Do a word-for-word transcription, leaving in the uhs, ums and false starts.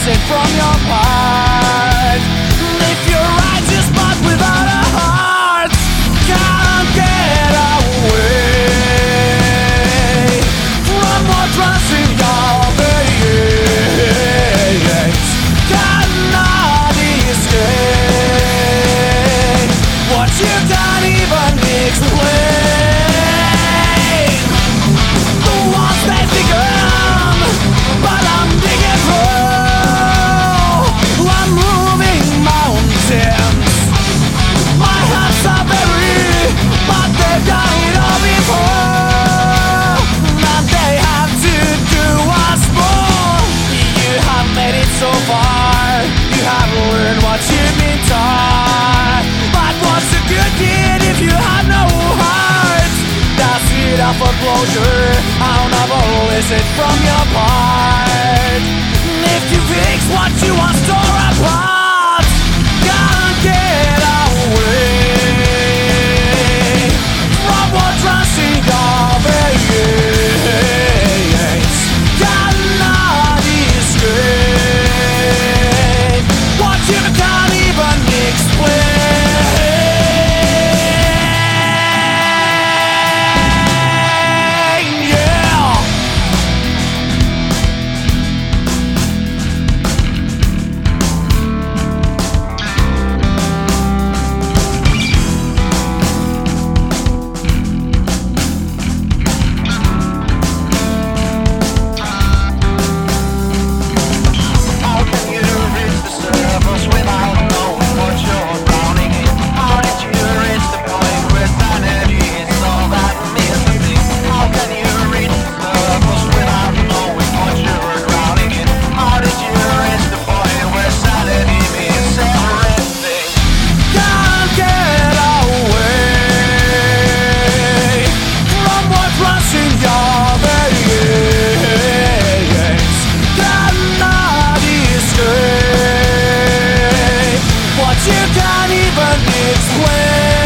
listen from your part. If you're righteous but without a heart, can't get away from what runs in your veins. Cannot escape what you can't even explain. The walls they begun, but I'm digging through. I'm moving mountains. My hands are buried, but they've done it all before. And they have to do once more. You have made it so far. You have learned what you've been taught. But what's a good kid if you have no heart? Does it offer closure? I'll never listen from your part. If you fix what you once tore apart, can't get away from what runs in your veins. Cannot escape what you can't even explain. You can't even explain.